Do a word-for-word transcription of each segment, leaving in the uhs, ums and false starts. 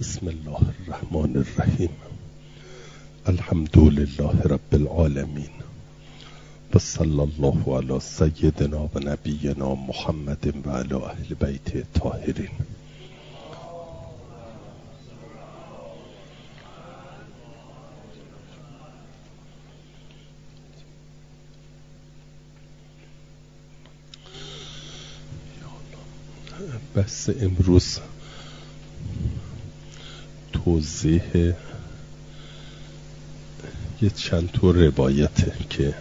بسم الله الرحمن الرحیم. الحمد لله رب العالمین و صلی الله علی سیدنا و نبینا محمد و علی اهل بیت الطاهرین. بس امروز توضیح یه چند تا روایته که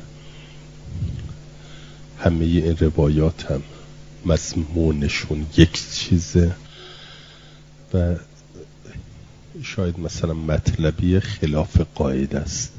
همه این روایات هم مضمونشون یک چیزه و شاید مثلا مطلبی خلاف قاعده است.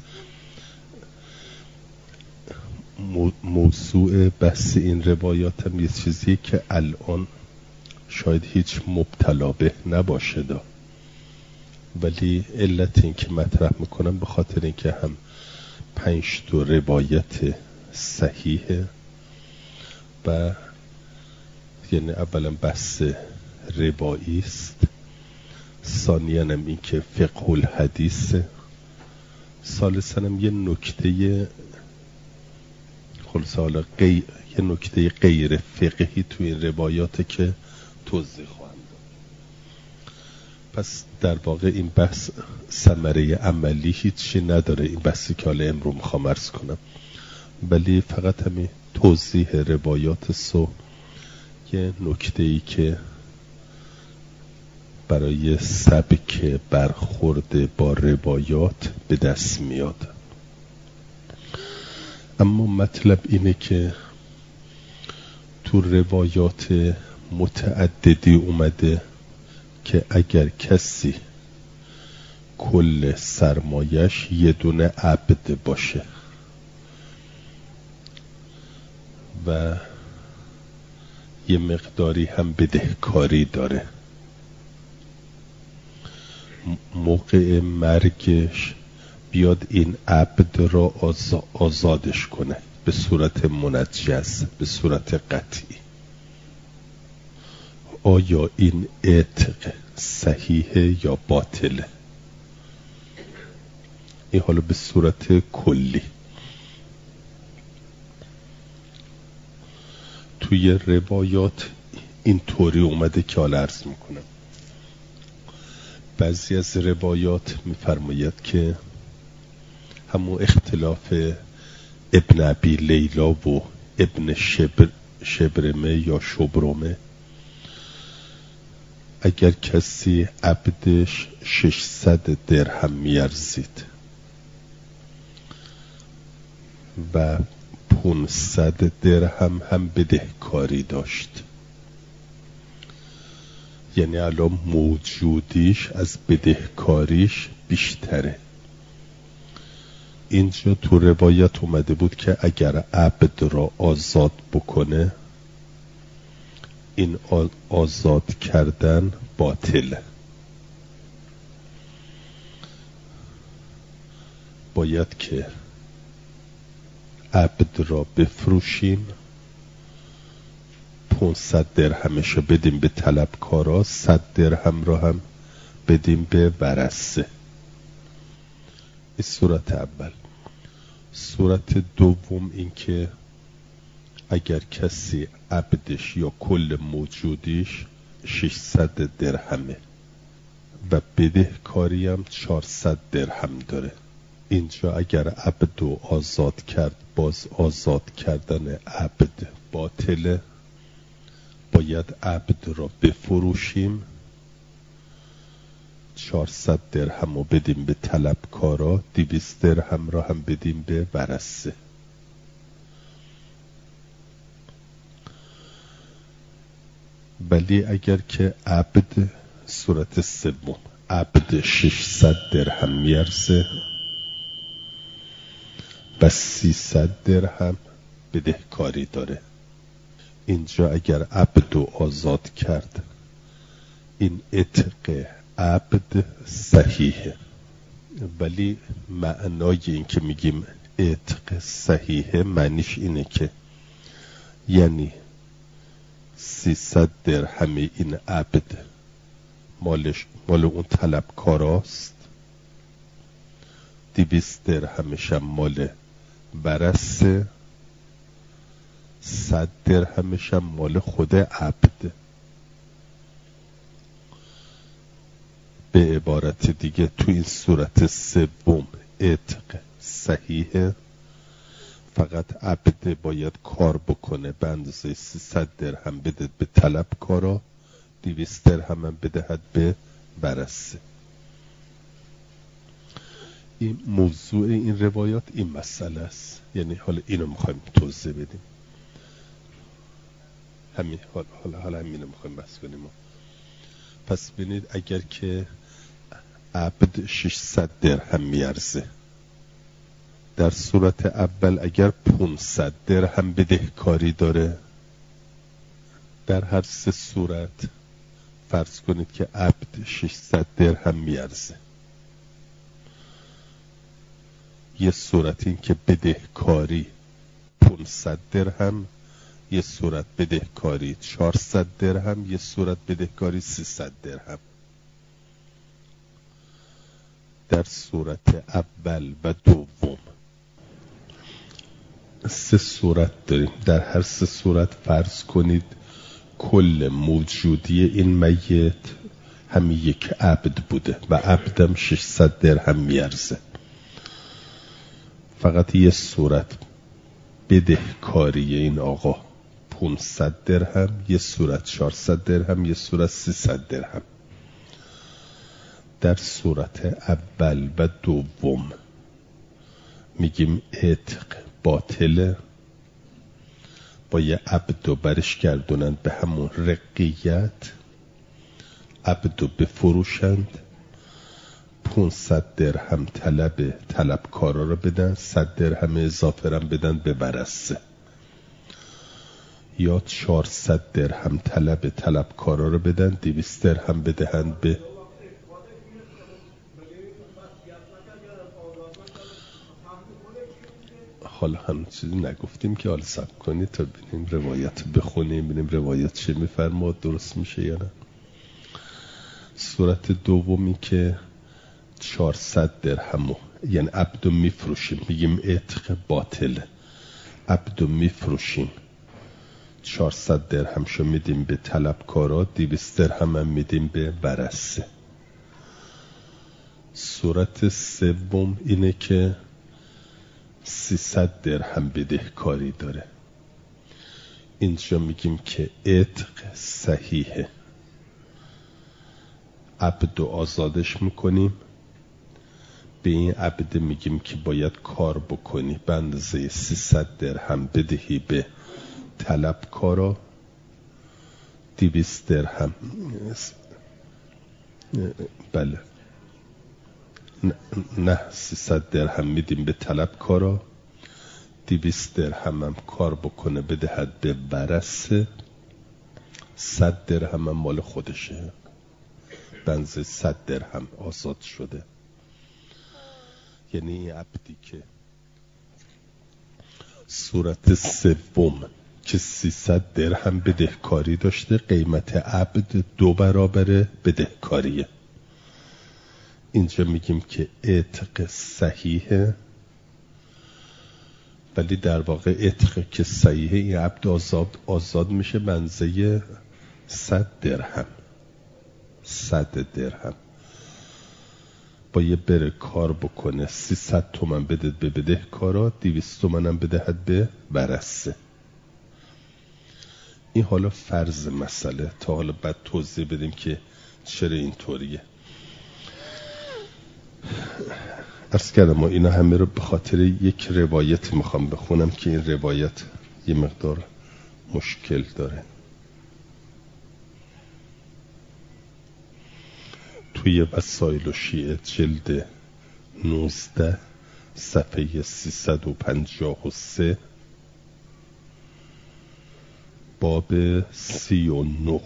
موضوع بحث این روایات هم یه چیزیه که الان شاید هیچ مبتلا به نباشه دا، ولی علت این که مطرح میکنم به خاطر این که هم پنج تا روایت صحیحه و یعنی اولا بحث روایی است، ثانیاً هم این که فقه الحدیث، ثالثاً هم یه نکته خلاصه حالا غیر یه نکته غیر فقهی توی این روایاته که توضیح خواهم داد. پس در واقع این بحث ثمره عملی هیچی نداره، این بحثی که حالا امروز میخوام عرض کنم، ولی فقط همین توضیح روایات سو یه نکته ای که برای سبک برخورد با روایات به دست میاد. اما مطلب اینه که تو روایات متعددی اومده که اگر کسی کل سرمایش یه دونه عبد باشه و یه مقداری هم بدهکاری داره، موقع مرگش بیاد این عبد را آزادش کنه به صورت منجز، به صورت قطعی. آیا این عتق صحیحه یا باطله؟ این حالا به صورت کلی. توی روایات این طوری اومده که حالا عرض میکنم. بعضی از روایات میفرماید که همون اختلاف ابن ابی لیلا و ابن شبر شبرمه یا شبرمه، اگر کسی عبدش ششصد درهم میارزید و پانصد درهم هم بدهکاری داشت، یعنی الان موجودیش از بدهکاریش بیشتره. اینجا تو روایت اومده بود که اگر عبد را آزاد بکنه این آزاد کردن باطله، باید که عبد را بفروشیم، پانصد درهمشو بدیم به طلبکارا، صد درهم را هم بدیم به ورثه. این صورت اول. صورت دوم این که اگر کسی عبدش یا کل موجودیش ششصد درهمه و بدهکاری هم چهارصد درهم داره، اینجا اگر عبدو آزاد کرد باز آزاد کردن عبد باطله، باید عبد را بفروشیم، چهارصد درهم رو بدیم به طلبکارا، دویست درهم را هم بدیم به ورثه. ولی اگر که عبد، صورت سوم، عبد ششصد درهم میارزه و سیصد درهم بدهکاری داره، اینجا اگر عبدو آزاد کرد این عتق عبد صحیحه. ولی معنای این که میگیم عتق صحیحه معنیش اینه که یعنی سیصد درهم این عبد مالش مال اون طلبکاراست، دویست درهمش هم مال برسه، صد درهمش هم مال خود عبد. به عبارت دیگه تو این صورت سوم عتق صحیحه، فقط عبد باید کار بکنه به اندازه سیصد درهم بده به طلبکارا، دویست درهم هم بدهد به برسه. این موضوع این روایات این مسئله است، یعنی حالا اینو میخوایم توضیح بدیم، همین حالا حالا حالا همینو میخوایم بحث کنیم. پس ببینید اگر که عبد ششصد درهم میارزه، در صورت اول اگر پانصد درهم بدهکاری داره، در هر سه صورت فرض کنید که عبد ششصد درهم میارزه. یه صورت این که بدهکاری پانصد درهم، یه صورت بدهکاری چهارصد درهم، یه صورت بدهکاری سیصد درهم. در صورت اول و دوم سه صورت داریم. در هر سه صورت فرض کنید کل موجودی این میت همین یک عبد بوده و عبدم ششصد درهم میارزه. فقط یه صورت بدهکاری این آقا پانصد درهم، یه صورت چهارصد درهم، یه صورت سیصد درهم. در صورت اول و دوم میگیم عتق باطله، با یه عبدو برش گردونند به همون رقیت، عبدو بفروشند، پانصد درهم طلب طلبکارا رو بدن، صد درهم اضافه رو بدن به ورثه، یا چهارصد درهم طلب طلبکارا رو بدن، دویست درهم بدهند به حالا هم چیزی نگفتیم که حالا صبر کنید تا ببینیم روایت بخونیم، ببینیم روایت چه میفرماد، درست میشه یا نه. صورت دومی که چهارصد درهمو یعنی عبدو میفروشیم، میگیم عتق باطله، عبدو میفروشیم، چهارصد درهمشو میدیم به طلبکارا، دویست درهم هم میدیم به ورثه. صورت سوم اینه که سیصد درهم بدهکاری داره، اینجا میگیم که عتق صحیحه، عبدو آزادش میکنیم، به این عبد میگیم که باید کار بکنی به اندازه سیصد درهم بدهی به طلبکارا، دویست درهم بله نه سیصد درهم میدیم به طلبکارا، دویست درهم هم کار بکنه بدهد به ورثه، صد درهم هم مال خودشه، بنز صد درهم آزاد شده. یعنی این عبدی که صورت سوم که سیصد درهم بدهکاری داشته، قیمت عبد دو برابر بدهکاریه، اینجا میگیم که عتق صحیحه، ولی در واقع عتق که صحیحه این عبد آزاد آزاد میشه منزه صد درهم، صد درهم با یه بره کار بکنه، سیصد تومن بده به بدهکارا، دویست تومن هم بدهد به ورثه. این حالا فرض مسئله، تا حالا بعد توضیح بدیم که چرا اینطوریه. عرض کردم ما اینا همه رو به خاطر یک روایت میخوام بخونم که این روایت یه مقدار مشکل داره. توی وسائل و شیعه جلد نوزده صفحه سیصد و پنجاه و سه باب سی و نه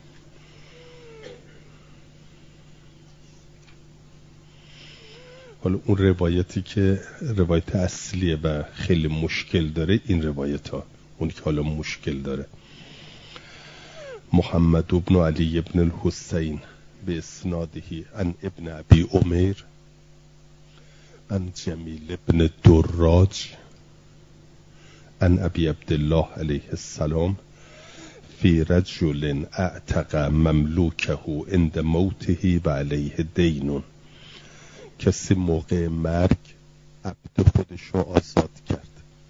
حالا اون روایتی که روایت اصلیه و خیلی مشکل داره این روایت ها، اون که حالا مشکل داره. محمد ابن علی ابن الحسین به اسنادهی عن ابن ابی عمیر عن جمیل ابن دراج عن ابی عبدالله علیه السلام فی رجل اعتق مملوکه عند موته و علیه دین. کسی موقع مرگ عبد خودش رو آزاد کرد.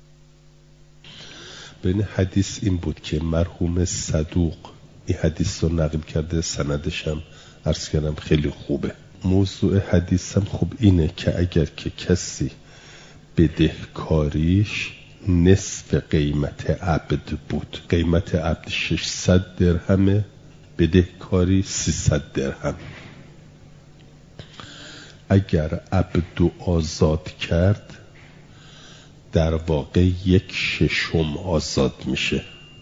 بین حدیث این بود که مرحوم صدوق این حدیث رو نقل کرده، سندش هم عرض کردم خیلی خوبه. موضوع حدیث هم خوب اینه که اگر که کسی بدهکاریش نصف قیمت عبد بود، قیمت عبد ششصد درهمه، بدهکاری سیصد درهم. اگر عبد آزاد کرد در واقع یک ششم آزاد میشه.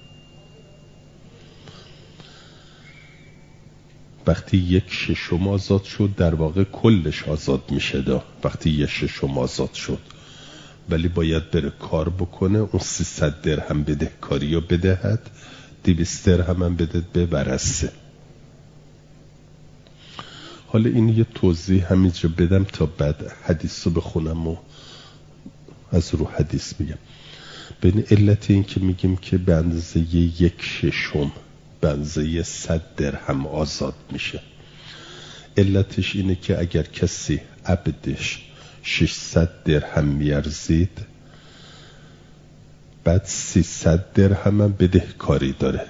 وقتی یک ششم آزاد شد در واقع کلش آزاد میشه دا وقتی یک ششم آزاد شد، ولی باید بره کار بکنه، اون سیصد درهم بدهکاری رو بدهد، دویست درهم هم بده به ورثه. حالا این یه توضیح همینجا بدم تا بعد حدیث رو بخونم و از رو حدیث بگم. بین علت این که میگیم که به اندازه یک ششم به اندازه صد درهم آزاد میشه، علتش اینه که اگر کسی عبدش ششصد درهم میارزید، بعد سیصد درهم هم بدهکاری داره،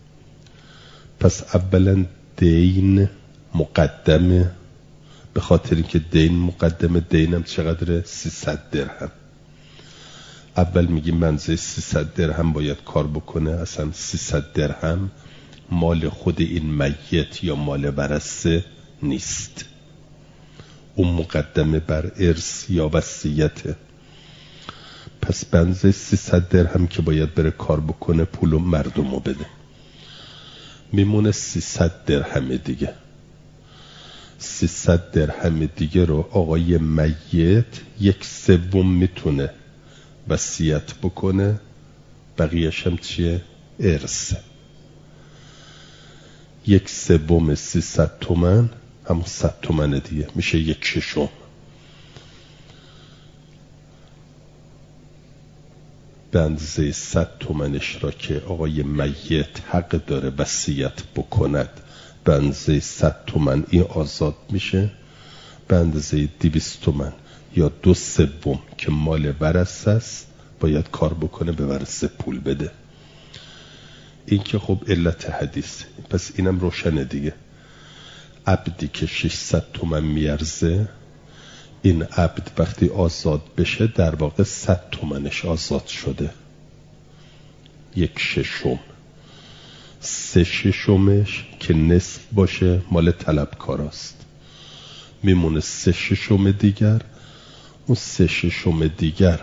پس اولا دین مقدمه، به خاطر اینکه دین مقدمه، دینم چقدره؟ سیصد درهم. اول میگیم منزه سیصد درهم باید کار بکنه، اصلا سیصد درهم مال خود این میت یا مال ورثه نیست، اون مقدمه بر ارث یا وصیته. پس بنزه سیصد درهم که باید بره کار بکنه، پول مردمو بده، میمونه سیصد درهم دیگه. سیصد درهم دیگه رو آقای میت یک سوم میتونه وصیت بکنه، بقیه‌ش هم چیه؟ ارث. یک سوم سیصد تومن همون صد تومن دیگه میشه یک ششم. به اندازه صد تومنش را که آقای میت حق داره وصیت بکند، به اندازه صد تومن این آزاد میشه. به اندازه دویست تومن یا دو سوم که مال ورثه است باید کار بکنه، به ورثه پول بده. این که خب علت حدیث. پس اینم روشنه دیگه. عبدی که ششصد تومن میارزه، این عبد وقتی آزاد بشه در واقع صد تومنش آزاد شده، یک ششم. سه ششمش که نصف باشه مال طلبکاراست، میمونه سه ششم دیگر. اون سه ششم دیگر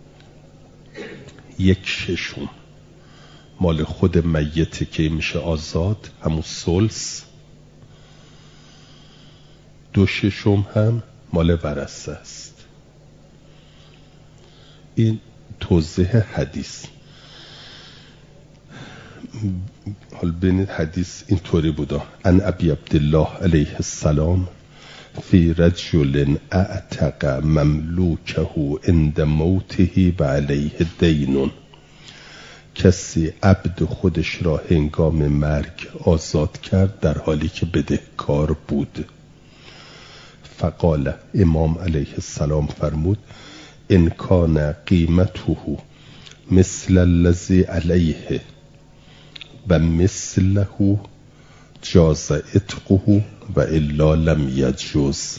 یک ششم مال خود میته که میشه آزاد، همون ثلث. دو ششم هم مال ورثه است. این توضیح حدیث. حال ببینید حدیث اینطوری بوده: ان ابی عبدالله علیه السلام فی رجل اعتق مملوکه عند موته و علیه دین. کسی عبد خودش را هنگام مرگ آزاد کرد در حالی که بدهکار بود. فقال، امام علیه السلام فرمود: ان کان قیمته مثل الذی علیه و مثله جاز عتقه و الا لم یجوز.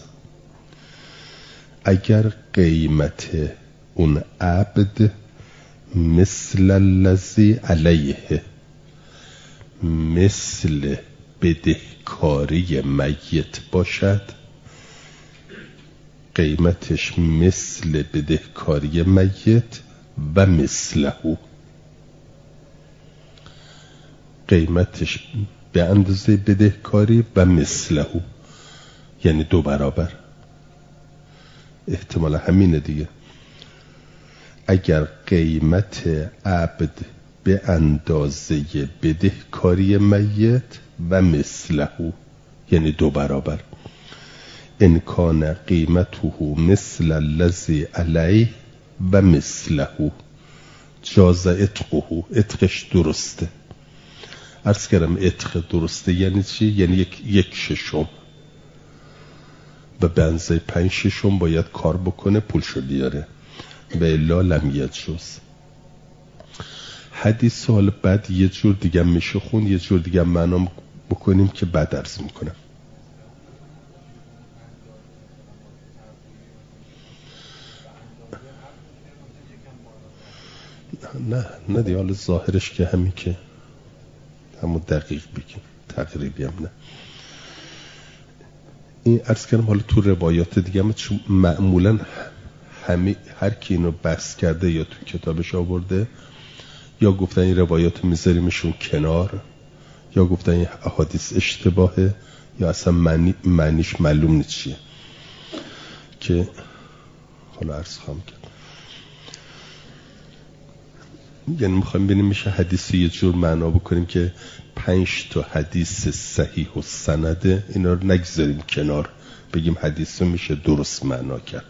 اگر قیمت اون عبد مثل الذی علیه، مثل بدهکاری میت باشد، قیمتش مثل بدهکاری میت و مثله، قیمتش به اندازه بدهکاری و مثله، یعنی دو برابر. احتمال همینه دیگه. اگر قیمت عبد به اندازه بدهکاری میت و مثله، یعنی دو برابر. ان کان قیمته مثل الذی علیه و مثله جاز عتقه، عتقش درسته. عرض کردم عتق درسته یعنی چی؟ یعنی یک, یک ششم و به اندازه پنج ششم باید کار بکنه پولشو بیاره و الا لم یجوز. حدیث سوال بعد یه جور دیگه میشه خون، یه جور دیگه معنا بکنیم که بعد عرض میکنم. نه نه دیگه حالا ظاهرش که همین که همون دقیق بگیم، تقریبی هم نه. این عرض کردم حالا تو روایات دیگه هم چون معمولا همه هر کی اینو بحث کرده یا تو کتابش آورده یا گفتن این روایات میذاریمشون کنار یا گفتن این احادیث اشتباهه یا اصلا معنی معنیش معلوم نیست چیه، که حالا عرض خواهم کرد. یعنی میخوایم ببینیم میشه حدیثی یه جور معنا بکنیم که پنج تا حدیث صحیح و سنده اینا رو نگذاریم کنار، بگیم حدیث رو میشه درست معنا کرد.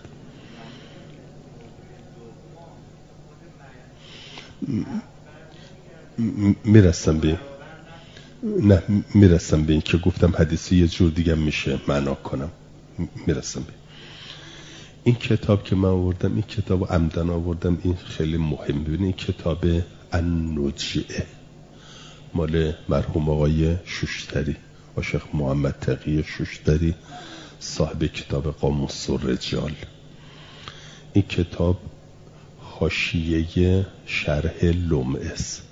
میرسم به نه میرسم به این که گفتم حدیثی یه جور دیگه میشه معنا کنم. میرسم به این کتاب که من آوردم، این کتاب عمدن آوردم، این خیلی مهم. ببینید این کتاب النجعه مال مرحوم آقای شوشتری، شیخ محمد تقی شوشتری، صاحب کتاب قاموس الرجال. این کتاب حاشیه شرح لمعه است،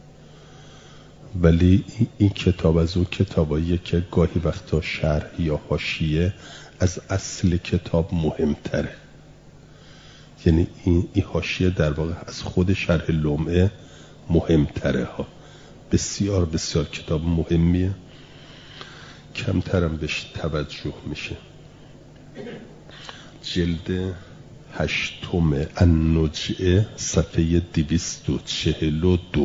ولی این کتاب از اون کتاباییه که گاهی وقتا شرح یا حاشیه از اصل کتاب مهمتره. یعنی این این حاشیه در واقع از خود شرح لمعه مهمتره ها. بسیار بسیار کتاب مهمیه، کمترم بهش توجه میشه. جلد هشتم النجعه صفحه دویست و چهل و دو.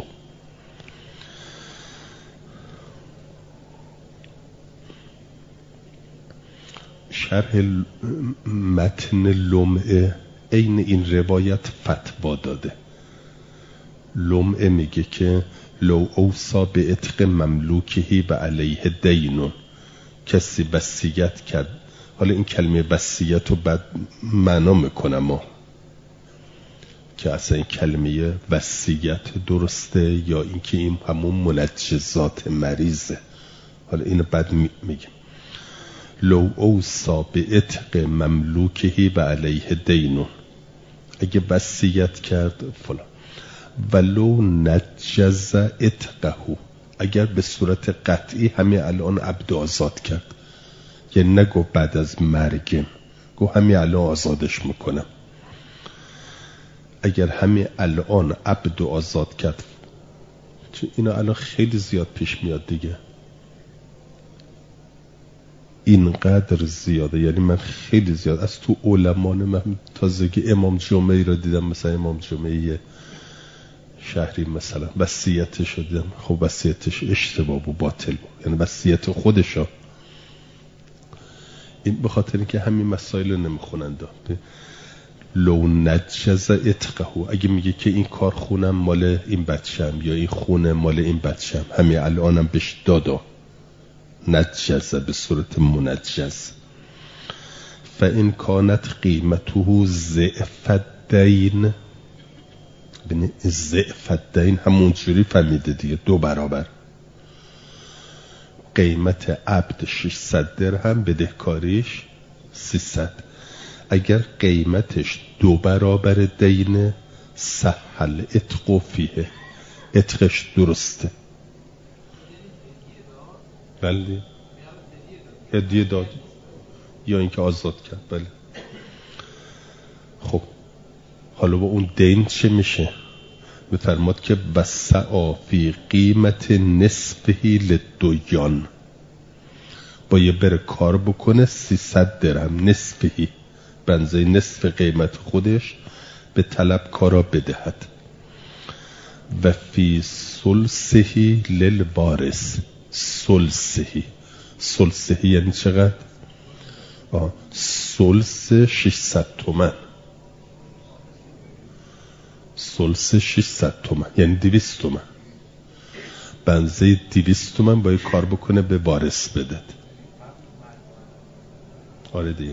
شرح متن لمعه عین این روایت فتوا داده. لمعه میگه که لو اوصا به عتق مملوکهی و علیه دینون، کسی وصیت کرد. حالا این کلمه وصیت رو بعد معنا میکنم ما که اصلا این کلمه وصیت درسته یا اینکه این همون منجزات مریضه. حالا اینو بعد میگم. لو اوصا به عتق مملوکهی و علیه دینون، اگه وصیت کرد فلان. ولو نجز عتقه، اگر به صورت قطعی همین الان عبد آزاد کرد، یعنی نگو بعد از مرگم، گو همین الان آزادش میکنم. اگر همین الان عبد آزاد کرد، چون اینا الان خیلی زیاد پیش میاد دیگه، اینقدر زیاده. یعنی من خیلی زیاد از تو علمان من تازگی امام جمعی رو دیدم، مثلا امام جمعی شهری مثلا وصیتش رو دیدم، خب وصیتش اشتباه و باطل بود، یعنی وصیت خودشو. این به خاطر اینکه همین مسائل رو نمیخونند. لو نجز عتقه، اگه میگه که این کار خونم مال این بچم یا این خونه مال این بچم، همین الانم بهش دادا، نجز به صورت منجز. فإن کانت قیمته ضعف الدین، ببین ضعف الدین همون جوری فهمیده دیگه، دو برابر. قیمت عبد ششصد درهم، بدهکاریش سیصد. اگر قیمتش دو برابر دینه، سهل عتق فیه، عتقش درسته. بله هدیه داد یا اینکه آزاد کرد. بله خب حالا با اون دین چه میشه؟ بفرماد که وسع فی قیمت نصفهی للدیان، باید بره کار بکنه سیصد درهم نصفهی، بنزه نصف قیمت خودش به طلب کارا بدهد. و فی سلسهی للوارث، سلسهی سلسه یعنی چقدر؟ آه. سلس ششصد تومن، سلس ششصد تومن یعنی دویست تومن. بنزه دویست تومن باید کار بکنه به وارث بده. آره دیگه.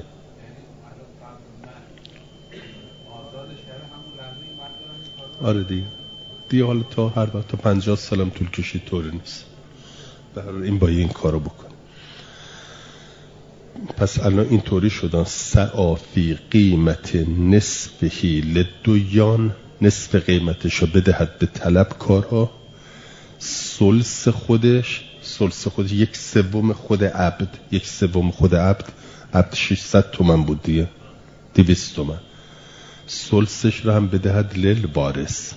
آره دیگه دیگه حالا تا هر وقت تا پنجاه سالم طول کشید طوری نیست، به هر حال این باید این کارو بکنه. پس الان اینطوری شدن سعافی قیمت نصفهی لدویان، نصف قیمتشو بدهد به طلبکارها، سلس خودش، سلس خودش یک سوم خود عبد، یک سوم خود عبد، عبد ششصد تومن بود دیگه، دویست تومن، سلسش رو هم بدهد لیل وارث.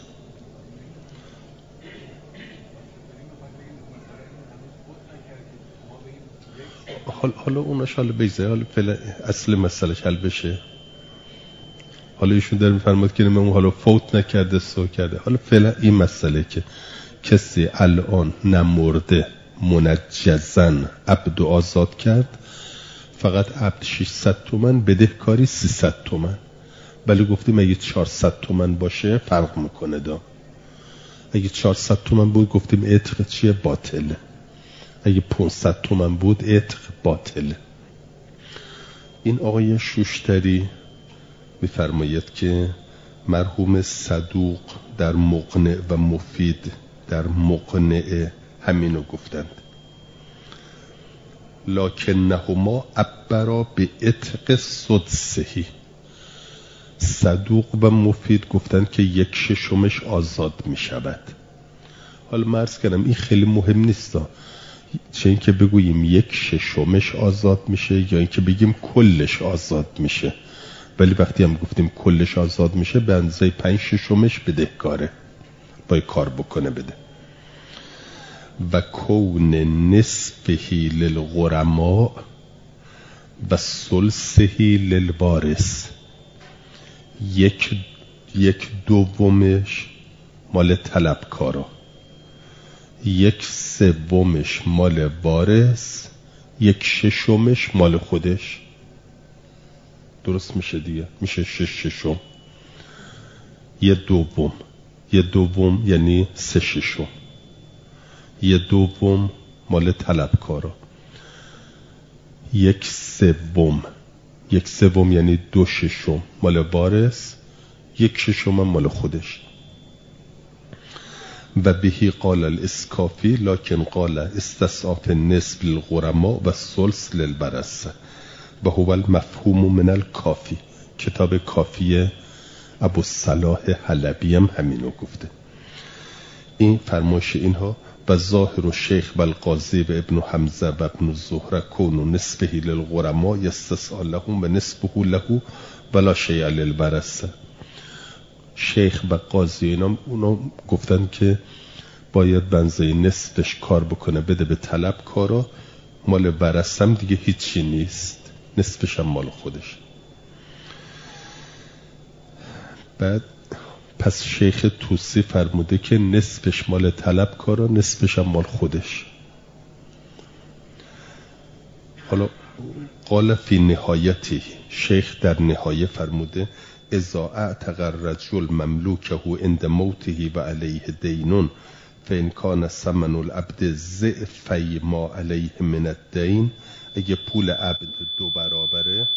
حالا حالا اوناش حالا بگذاره، حالا فعلا اصل مسئلهش حل بشه. حالا ایشون داره میفرماد که من حالا فوت نکرده سو کرده، حالا فعلا این مسئله که کسی الان نمرده منجزن عبد آزاد کرد، فقط عبد ششصد تومن، بدهکاری سیصد تومن. ولی گفتیم اگه چهارصد تومن باشه فرق میکنه دا. اگه چهارصد تومن بود گفتیم عتق چیه؟ باطله. اگه پانصد تومن بود عتق باطله. این آقای شوشتری میفرماید که مرحوم صدوق در مقنع و مفید در مقنع همینو گفتند، لکنهما عبرا به عتق سدسهی. صدوق و مفید گفتند که یک ششمش آزاد می شود. حالا مرز کردم این خیلی مهم نیست، چه این که بگوییم یک ششمش آزاد میشه یا این که بگیم کلش آزاد میشه. ولی وقتی هم گفتیم کلش آزاد میشه به اندازه پنج ششمش بدهکاره، باید کار بکنه بده. و کون نصفهی للغرماء و سلسهی للوارث، یک یک دومش مال طلبکارا، یک سومش مال وارث، یک ششمش مال خودش. درست میشه دیگه، میشه شش ششم. یه دوم، یه دوم یعنی سه ششم، یه دوم مال طلبکارا، یک سوم، یک سوم یعنی دو ششم مال وارث، یک ششم مال خودش. و بهی قال الاسکافی لکن قال استصاف نصف للغرماء و سلس للورثه و هو المفهوم من الکافی. کتاب کافی ابوالصلاح حلبی هم همینو گفته. این فرمایش اینها و ظاهر و شیخ و القاضی و ابن حمزه و ابن زهره کون و نصفه للغرماء یستسال لهم و نصفه له ولا شیء للورثه. شیخ و قاضی اینا اونا گفتن که باید بنزه نصفش کار بکنه بده به طلبکارا، مال ورثه هم دیگه هیچی نیست، نصفش هم مال خودش. بعد پس شیخ توسی فرموده که نصفش مال طلبکارا، نصفش هم مال خودش. حالا قال فی نهایتی، شیخ در نهایه فرموده اذا اعتق الرجل مملوکه عند موته و علیه دینون فان کان ثمن العبد ضعفی ما علیه من الدین، اگه پول عبد دو برابره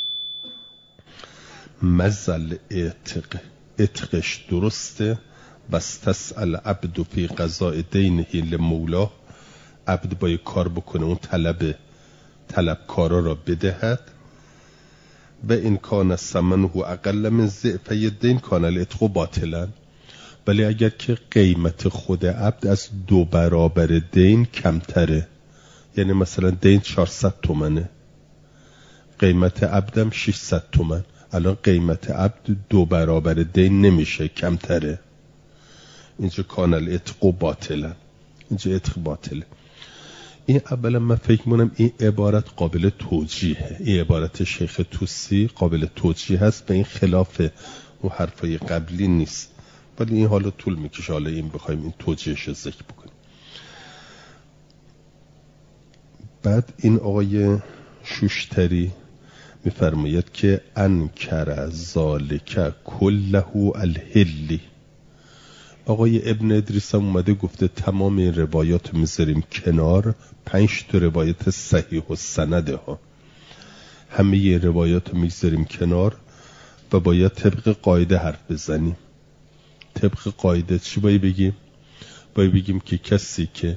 مزل اعتق، اعتقش درسته، واستسأل عبد فی قضاء دینه لمولاه، عبد باید کار بکنه اون طلب طلبکارا را بدهد. و این کان ثمنه اقل من ضعفی دین کان العتق باطلا. ولی اگر که قیمت خود عبد از دو برابر دین کمتره، یعنی مثلا دین چهارصد تومنه، قیمت عبدم ششصد تومن، الان قیمت عبد دو برابر دین نمیشه، کمتره، اینجا کان العتق باطلا، اینجا عتق باطله. این اولا من فکر می‌کنم این عبارت قابل توجیهه، این عبارت شیخ توسی قابل توجیه هست و این خلاف اون حرفای قبلی نیست، ولی این حالا طول میکشه حالا این بخوایم این توجیهش رو ذکر بکنیم. بعد این آقای شوشتری میفرماید که انکر ذالک کله الهلی. آقای ابن ادریس هم اومده گفته تمام این روایات میذاریم کنار، پنج تا روایت صحیح و سنده ها، همه ی روایات میذاریم کنار و باید طبق قاعده حرف بزنیم. طبق قاعده چی باید بگیم؟ باید بگیم که کسی که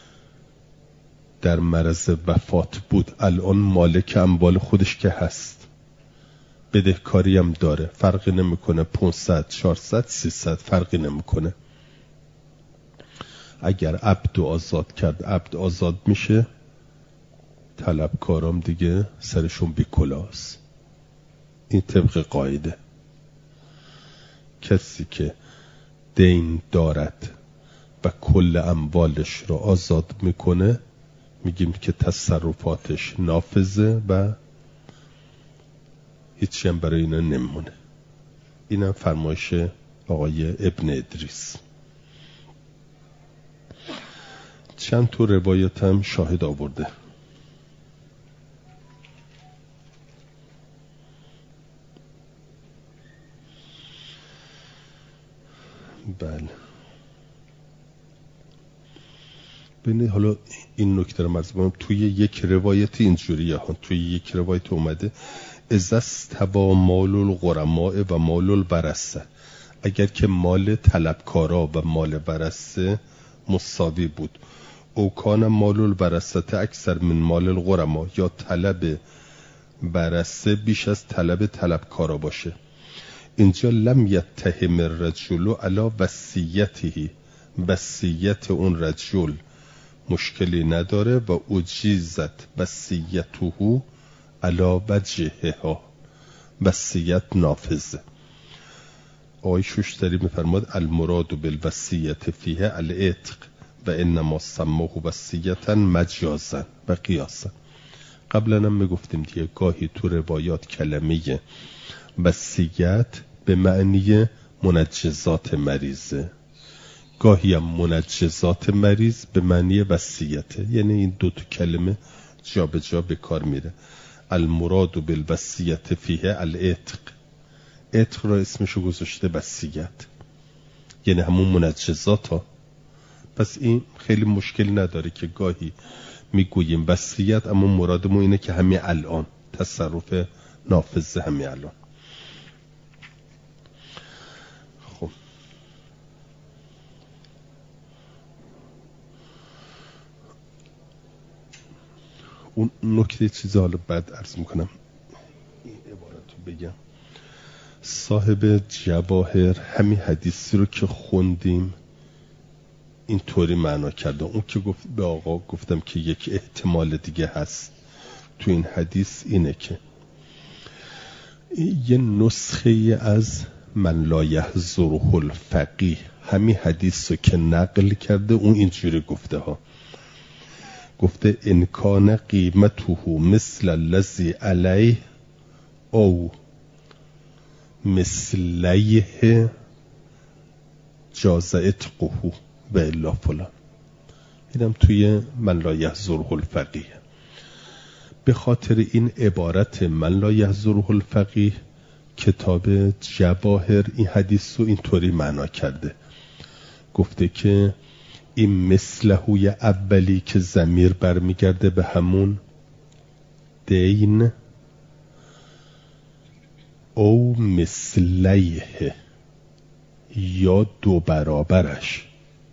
در مرض وفات بود الان مالک اموال خودش که هست، بدهکاری هم داره، فرقی نمیکنه پانصد چهارصد سیصد فرقی نمیکنه. اگر عبد آزاد کرد عبد آزاد میشه، طلبکارام دیگه سرشون بی کلاست. این طبق قاعده. کسی که دین دارد و کل اموالش رو آزاد میکنه میگیم که تصرفاتش نافذه و هیچی هم برای اینا نمونه. اینم فرمایش آقای ابن ادریس. چند تا روایت هم شاهد آورده. بله ببینید، حالا این نکته رو مرز کنم. توی یک روایت اینجوریه ها، توی یک روایت اومده اذا استوى مال الغرماء و مال الورثه، اگر که مال طلبکارا و مال ورثه مساوی بود، او کان مال الورثه اکثر من مال الغرماء، یا طلب ورثه بیش از طلب طلبکارا باشه. اینجا لم یتهم الرجل علی وصیته، وصیت اون رجل مشکلی نداره و اجیزت وصیته علی وجهها، وصیت نافذه. آقای شوشتری میفرماد المراد بالوصیت فیه العتق و انما سموه وصیتا مجازا و قیاسا. قبلا هم میگفتیم دیگه، گاهی تو روایات کلمه وصیت به معنی منجزات مریضه، گاهی هم منجزات مریض به معنی وصیته، یعنی این دو تا کلمه جا به جا به کار میره. المراد بالوصیت فیه العتق، عتق را اسمشو گذاشته وصیت، یعنی همون منجزات ها. پس این خیلی مشکل نداره که گاهی میگوییم وصیت، اما مرادمون اینه که همین الان تصرف نافذه، همین الان. خب اون نکته چیزا حالا بعد عرض میکنم، این عبارت رو بگم. صاحب جواهر همین حدیثی رو که خوندیم این طوری معنا کرده. اون که گفت به آقا گفتم که یک احتمال دیگه هست تو این حدیث اینه که یه نسخه از من لا یحضره الفقیه، همین حدیث رو که نقل کرده اون اینجوری گفته ها، گفته انکان قیمته مثل الذی علیه او مثلیه جاز اتقه و الا فلان. اینم توی من لا یحضره الفقیه. به خاطر این عبارت من لا یحضره الفقیه کتاب جواهر این حدیث رو اینطوری معنا کرده، گفته که این مثلهوی اولی که ضمیر برمیگرده به همون دین، او مثلیه یا دو برابرش.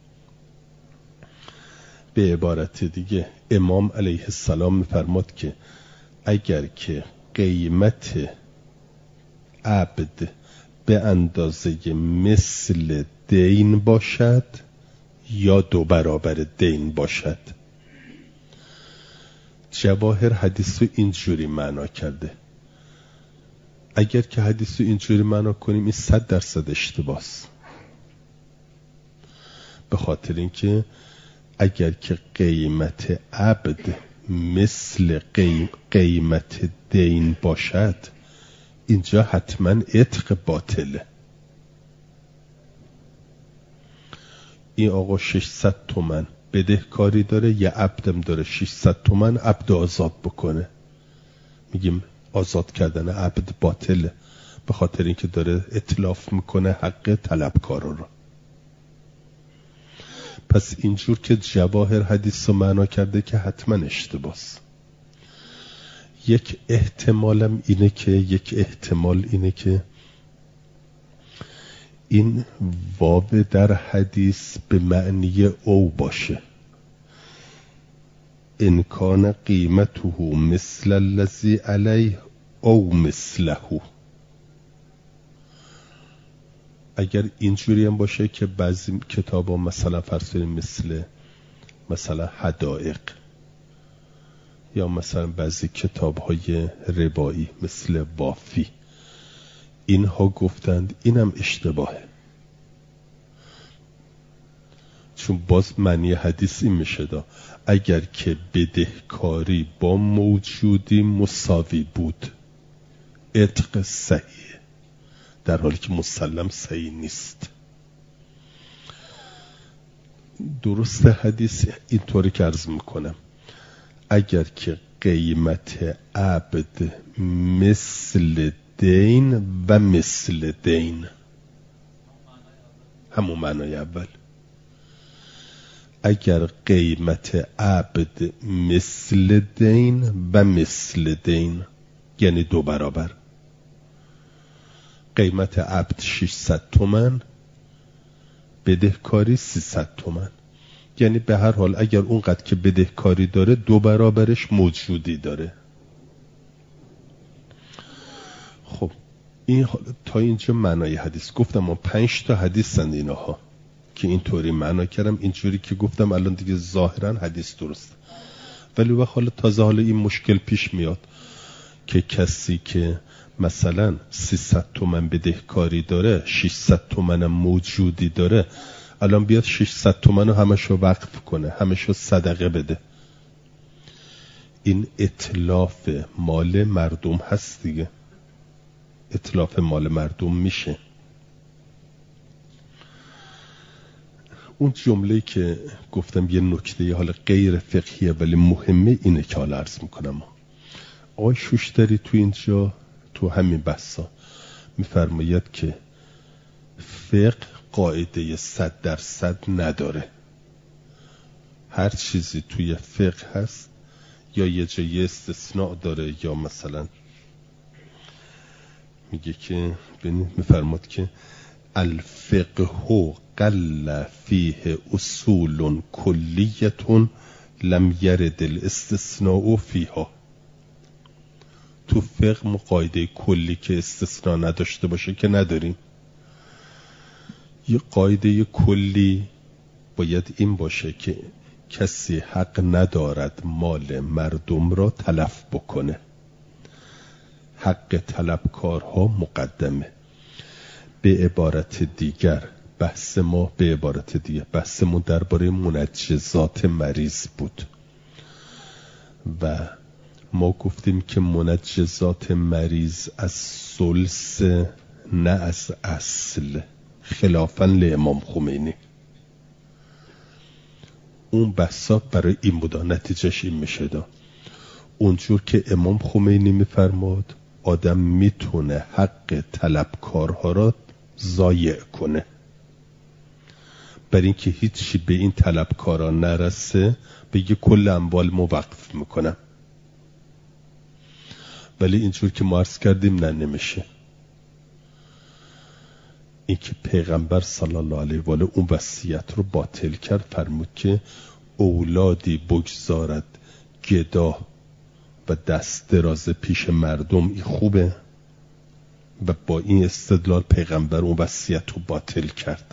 به عبارت دیگه امام علیه السلام میفرماد که اگر که قیمت عبد به اندازه مثل دین باشد یا دو برابر دین باشد. جواهر حدیث رو اینجوری معنا کرده. اگر که حدیث رو اینجوری معنا کنیم این صد درصد اشتباهست، به خاطر اینکه اگر که قیمت عبد مثل قیم قیمت دین باشد اینجا حتما عتق باطله. این آقا ششصد تومن بدهکاری داره، یه عبدم داره ششصد تومن، عبد آزاد بکنه، میگیم آزاد کردن عبد باطله، به خاطر اینکه داره اتلاف میکنه حق طلبکارا رو. پس اینجور که جواهر حدیث رو معنا کرده که حتما اشتباس. یک احتمالم اینه که یک احتمال اینه که این واو در حدیث به معنی او باشه، ان کان قیمته مثل الذی علیه او مثله. اگر اینجوری هم باشه که بعضی کتابا مثلا فرض کنیم مثل مثلا حدائق یا مثلا بعضی کتاب‌های ربایی مثل وافی اینها گفتند، اینم اشتباهه، چون باز معنی حدیث این میشه دا اگر که بدهکاری با موجودی مساوی بود عتق صحیح، در حالی که مسلم صحیح نیست. درست حدیث اینطوری که عرض میکنم، اگر که قیمت عبد مثل دین و مثل دین، همون معنای اول، اگر قیمت عبد مثل دین و مثل دین یعنی دو برابر، قیمت عبد ششصد تومن، بدهکاری سیصد تومن، یعنی به هر حال اگر اونقدر که بدهکاری داره دو برابرش موجودی داره. خب این تا اینجا معنای حدیث. گفتم ما پنج تا حدیثند اینها که اینطوری معنا کردم، اینجوری که گفتم الان دیگه ظاهرا حدیث درست، ولی وقت حالا تازه حالا این مشکل پیش میاد که کسی که مثلا سیصد تومن بدهکاری داره، ششصد تومن موجودی داره، الان بیاد ششصد تومن رو همشو وقف کنه، همشو صدقه بده، این اتلاف مال مردم هست دیگه، اتلاف مال مردم میشه. اون جمله که گفتم یه نکته حالا غیر فقهیه ولی مهمه، اینه که حالا عرض میکنم. آقای شوشتری تو اینجا تو همین بحثا میفرماید که فقه قاعده صد درصد نداره، هر چیزی توی فقه هست یا یه جای استثناء داره، یا مثلا میگه که میفرماد که الفقه قل فیه اصول کلیتون لم یرد الاستثناء فیها. تو فقه قاعده کلی که استثناء نداشته باشه که نداریم. یه قاعده کلی باید این باشه که کسی حق ندارد مال مردم را تلف بکنه، حق طلبکارها مقدمه. به عبارت دیگر بحث ما به عبارت دیگر بحثمون درباره منجزات مریض بود و ما گفتیم که منجزات مریض از ثلث نه از اصل، خلافاً لامام خمینی. اون بحثا برای این بودا، نتیجهش این میشه دا اونجور که امام خمینی میفرماد آدم میتونه حق طلبکارها را ضایع کنه، برای اینکه هیچی به این طلبکارا نرسه بگه کل اموال موقف میکنم، ولی اینجور که ما عرض کردیم نه نمیشه. این که پیغمبر صلی الله علیه و آله اون وصیت رو باطل کرد، فرمود که اولادی بگذارد گدا و دست دراز پیش مردم، این خوبه، و با این استدلال پیغمبر اون وصیت رو باطل کرد.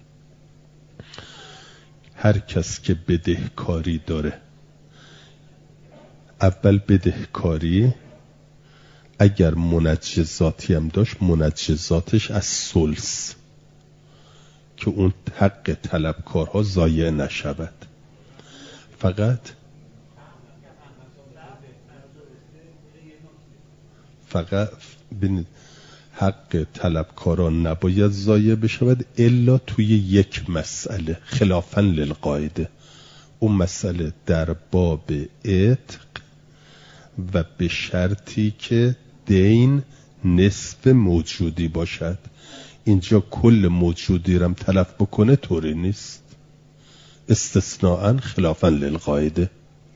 هر کس که بدهکاری داره، اول بدهکاری اگر منجزاتی هم داشت، منجزاتش از ثلث که اون حق طلبکارها ضایع نشود. فقط فقط ببینید حق طلبکاران نباید ضایع بشود الا توی یک مسئله، خلافاً للقاعده. اون مسئله در باب عتق و به شرطی که دین نصف موجودی باشد. اینجا کل موجودی رم تلف بکنه طوری نیست، استثناءً خلافاً للقاعده.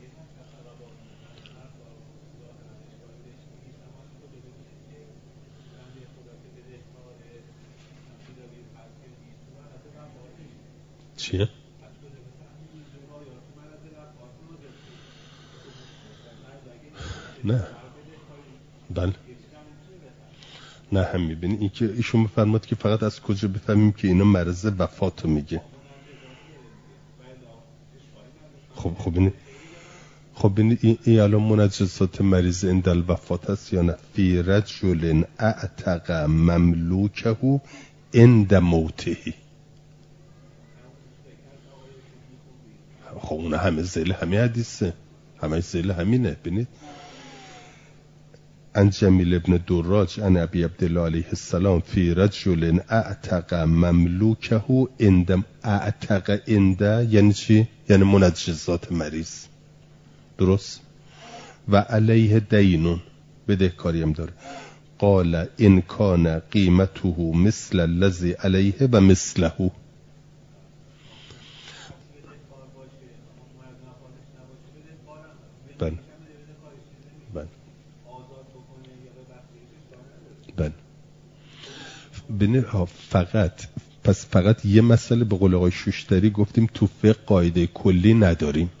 چیه؟ نه بله نه هم میبینی این که ایشون میفرماد که فقط از کجا بفهمیم که اینا مرض وفاتو میگه. خب خب این خب این این الان منجزات مریض عند الوفات هست یا نه؟ فی رجل اعتق مملوکه عند موته. خب اون همه زیل همه حدیثه، همه زیل همینه. ببینید عن جمیل ابن دراج عن ابی عبدالله علیه السلام فی رجل اعتق مملوکه عند اعتق عند یعنی چی؟ یعنی منجزات مریض، درست؟ و علیه دینون بدهکاری هم داره. قال ان کان قیمته مثل الذی علیه و مثله. بله بله بله ببینید فقط پس فقط یه مسئله به قول آقای شوشتری گفتیم تو فقه قاعده کلی نداریم.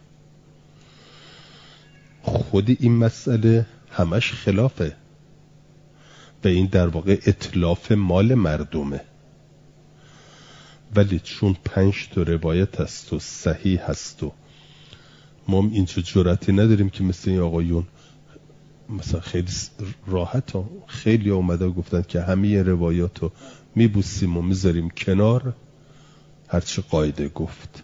خود این مسئله همش خلافه و این در واقع اتلاف مال مردمه، ولی چون پنج تا روایت هست و صحیح هست و ما اینجا جرأتی نداریم که مثل این آقایون مثلا خیلی راحت ها خیلی اومده و گفتن که همه روایات رو میبوسیم و میذاریم کنار، هرچی قاعده گفت.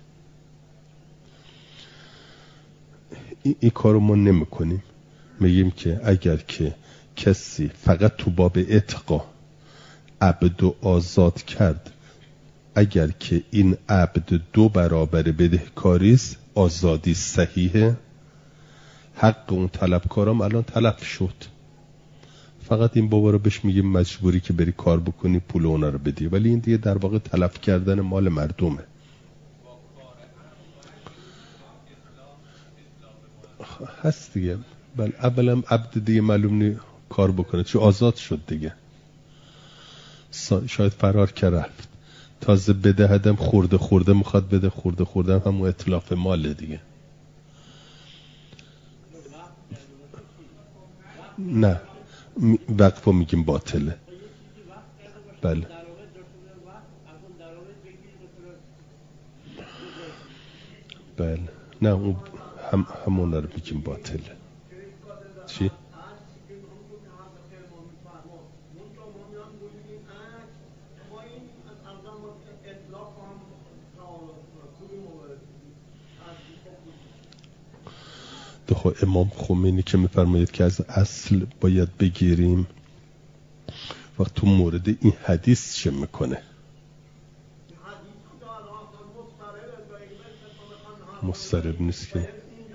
این, این کارو ما نمی کنیم. میگیم که اگر که کسی فقط تو باب اتقا عبد و آزاد کرد، اگر که این عبد دو برابر بدهکاریست، آزادی صحیحه، حق اون طلبکارام الان تلف شد. فقط این بابا رو بهش میگیم مجبوری که بری کار بکنی پول اونا رو بدی، ولی این دیگه در واقع تلف کردن مال مردمه. هست دیگه. بل اولم عبد دیگه معلوم نی کار بکنه چون آزاد شد دیگه، شاید فرار کرد رفت. تازه بدهدم خورده خورده میخواد بده، خورده خورده هم همون اتلاف ماله دیگه. نه وقفو میگیم باطله. بله بله نه اون هم همون رو میگیم باطله. چی؟ دخوا امام خمینی که میفرماید که از اصل باید بگیریم، وقت تو مورد این حدیث چه میکنه؟ مسترب نیست که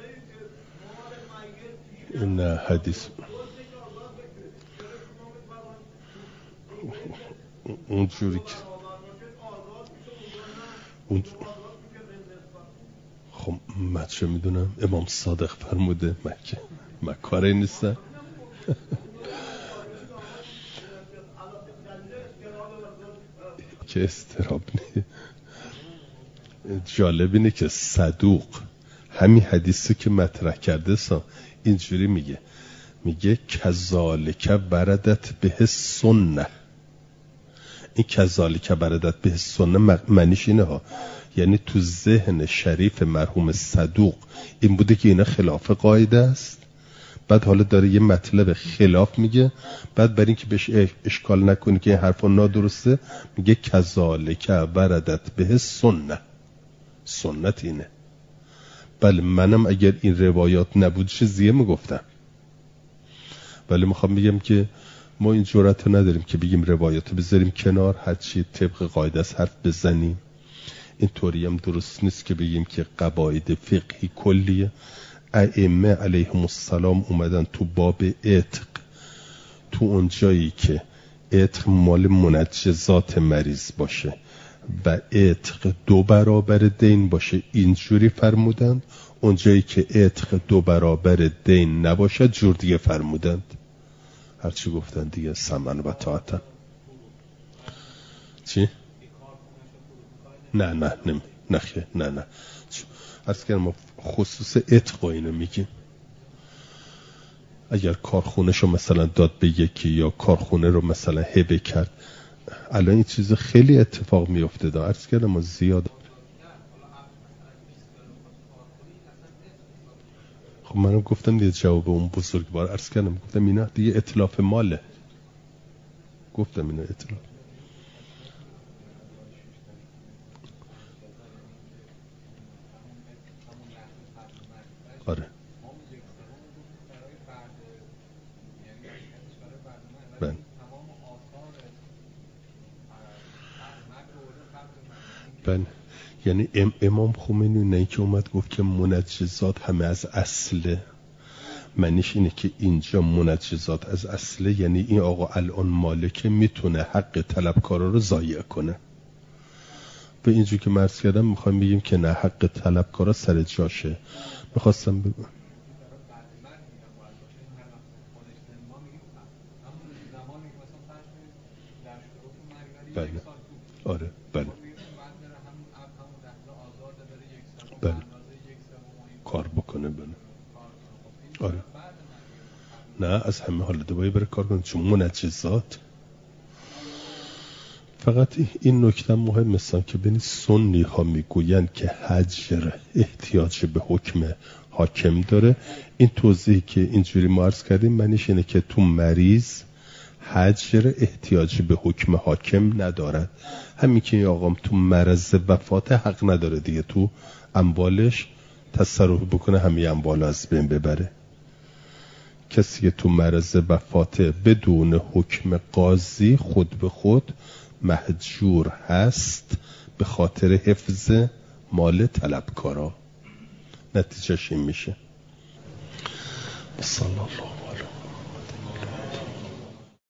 نه حدیث اونجوری که اون خب من چه میدونم، امام صادق فرموده، من که من کاری نیستم. که استراب نیست. جالب اینه که صدوق همین حدیثی که مطرح کرده سا اینجوری میگه، میگه کذالک بردت به سنه. این کذالک بردت به سنه معنیش اینه ها، یعنی تو ذهن شریف مرحوم صدوق این بوده که اینا خلاف قاعده است، بعد حالا داره یه مطلب خلاف میگه، بعد برای اینکه بهش اشکال نکنی که این حرفا نادرسته میگه کذالک بردت به سنه. سنت اینه. بله منم اگر این روایات نبود چیزیه میگفتم، ولی میخوام بگم که ما این جرأت رو نداریم که بگیم روایات رو بذاریم کنار، هرچی طبق قاعده است حرف بزنیم. اینطوری هم درست نیست که بگیم که قواعد فقهی کلیه. ائمه علیهم السلام اومدن تو باب عتق، تو اون جایی که عتق مال منجزات مریض باشه و عتق دو برابر دین باشه اینجوری فرمودند، اون جایی که عتق دو برابر دین نباشه جور دیگه فرمودند. هرچی گفتن دیگه سمن و طاعتن. چی؟ نه نه نه نخیه نه نه عرض کردم ما خصوص عتق و اینو میگیم. اگر کارخونهشو مثلا داد به یکی یا کارخونه رو مثلا هبه کرد، الان این چیز خیلی اتفاق میفته دا. عرض کردم ما زیاد. خب منم گفتم دیگه جواب اون بزرگوار عرض کردم، گفتم اینا دیگه اتلاف ماله، گفتم اینا اتلاف. آره بله بله. یعنی ام امام خمینی نه که اومد گفت که منجزات همه از اصله، معنیش اینه که اینجا منجزات از اصله، یعنی این آقا الان مالک میتونه حق طلبکارا رو ضایع کنه. به اینجور که مرز کردم میخوایم بگیم که نه، حق طلبکارا سر جاشه. میخواستم بگم بله آره بله بله کار بکنه بله آره نه از همه حال دوباره بره کار کنه چون منجزات. فقط این نکته مهم است که بین سنی ها میگوین که حجر احتیاج به حکم حاکم داره. این توضیحی که اینجوری ما عرض کردیم معنیش اینه که تو مریض حجر احتیاج به حکم حاکم ندارد. همین که این آقام تو مرض وفات حق نداره دیگه تو اموالش تصرف بکنه، همین اموال از بین ببره. کسی که تو مرض وفات بدون حکم قاضی خود به خود محجور هست به خاطر حفظ مال طلبکارا. نتیجهش این میشه. صلی الله